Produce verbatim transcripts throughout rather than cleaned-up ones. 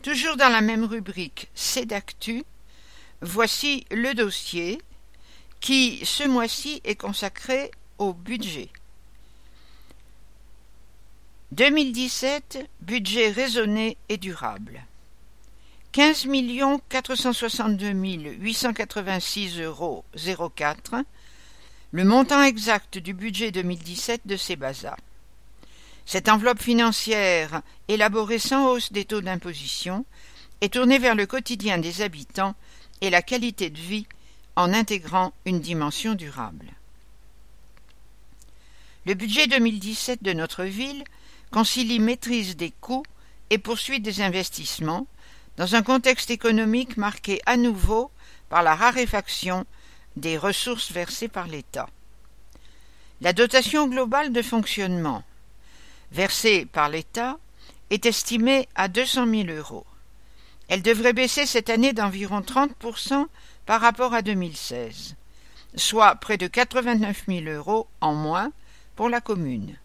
Toujours dans la même rubrique Cédactu, voici le dossier qui, ce mois-ci, est consacré au budget. deux mille dix-sept, budget raisonné et durable. quinze millions quatre cent soixante-deux mille huit cent quatre-vingt-six euros zéro quatre, le montant exact du budget deux mille dix-sept de Cébasa. Cette enveloppe financière, élaborée sans hausse des taux d'imposition, est tournée vers le quotidien des habitants et la qualité de vie en intégrant une dimension durable. Le budget deux mille dix-sept de notre ville concilie maîtrise des coûts et poursuite des investissements dans un contexte économique marqué à nouveau par la raréfaction des ressources versées par l'État. La dotation globale de fonctionnement versée par l'État est estimée à deux cent mille euros. Elle devrait baisser cette année d'environ trente pour cent par rapport à deux mille seize, soit près de quatre-vingt-neuf mille euros en moins pour la commune,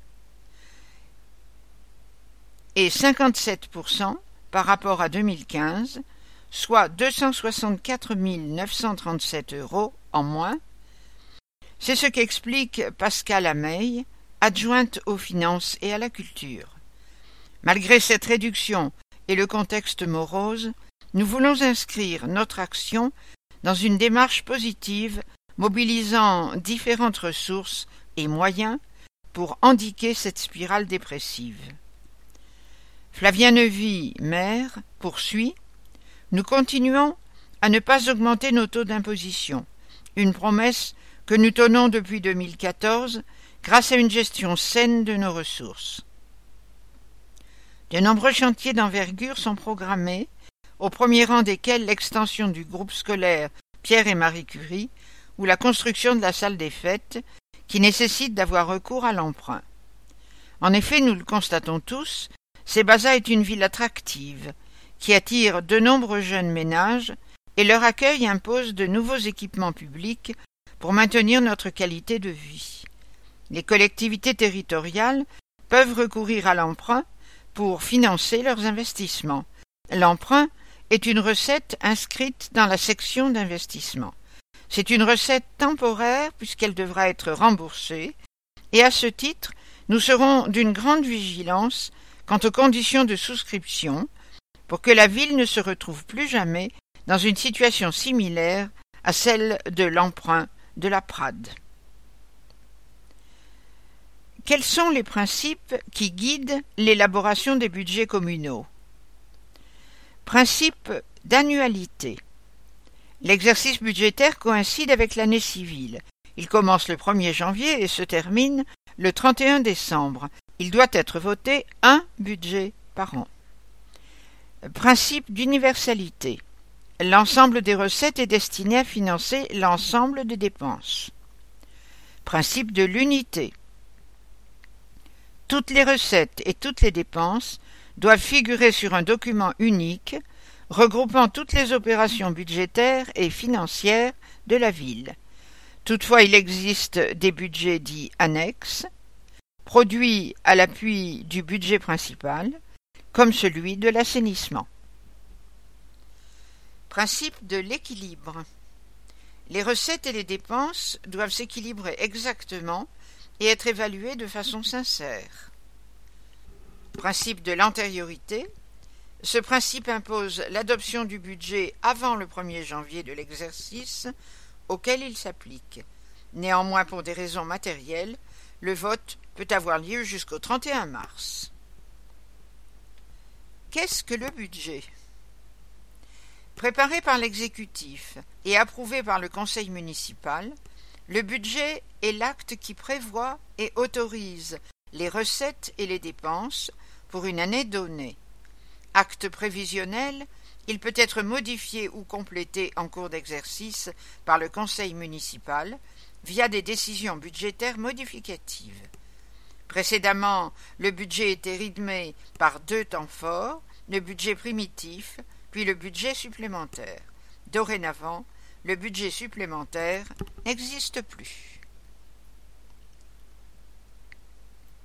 et cinquante-sept pour cent par rapport à deux mille quinze, soit deux cent soixante-quatre mille neuf cent trente-sept euros en moins. C'est ce qu'explique Pascal Ameille, adjointe aux finances et à la culture. Malgré cette réduction et le contexte morose, nous voulons inscrire notre action dans une démarche positive mobilisant différentes ressources et moyens pour endiguer cette spirale dépressive. Flavien Neuvy, maire, poursuit « Nous continuons à ne pas augmenter nos taux d'imposition, une promesse que nous tenons depuis deux mille quatorze grâce à une gestion saine de nos ressources. » De nombreux chantiers d'envergure sont programmés, au premier rang desquels l'extension du groupe scolaire Pierre et Marie Curie ou la construction de la salle des fêtes, qui nécessite d'avoir recours à l'emprunt. En effet, nous le constatons tous, Cébasa est une ville attractive, qui attire de nombreux jeunes ménages, et leur accueil impose de nouveaux équipements publics pour maintenir notre qualité de vie. Les collectivités territoriales peuvent recourir à l'emprunt pour financer leurs investissements. L'emprunt est une recette inscrite dans la section d'investissement. C'est une recette temporaire puisqu'elle devra être remboursée, et à ce titre, nous serons d'une grande vigilance quant aux conditions de souscription pour que la ville ne se retrouve plus jamais dans une situation similaire à celle de l'emprunt de la Prade. Quels sont les principes qui guident l'élaboration des budgets communaux? Principe d'annualité. L'exercice budgétaire coïncide avec l'année civile. Il commence le premier janvier et se termine le trente et un décembre. Il doit être voté un budget par an. Principe d'universalité. L'ensemble des recettes est destiné à financer l'ensemble des dépenses. Principe de l'unité. Toutes les recettes et toutes les dépenses doivent figurer sur un document unique regroupant toutes les opérations budgétaires et financières de la ville. Toutefois, il existe des budgets dits annexes, produits à l'appui du budget principal, comme celui de l'assainissement. Principe de l'équilibre. Les recettes et les dépenses doivent s'équilibrer exactement et être évaluées de façon sincère. Principe de l'antériorité. Ce principe impose l'adoption du budget avant le premier janvier de l'exercice auquel il s'applique. Néanmoins, pour des raisons matérielles, le vote peut avoir lieu jusqu'au trente et un mars. Qu'est-ce que le budget? Préparé par l'exécutif et approuvé par le conseil municipal, le budget est l'acte qui prévoit et autorise les recettes et les dépenses pour une année donnée. Acte prévisionnel, il peut être modifié ou complété en cours d'exercice par le conseil municipal via des décisions budgétaires modificatives. Précédemment, le budget était rythmé par deux temps forts, le budget primitif, puis le budget supplémentaire. Dorénavant, le budget supplémentaire n'existe plus.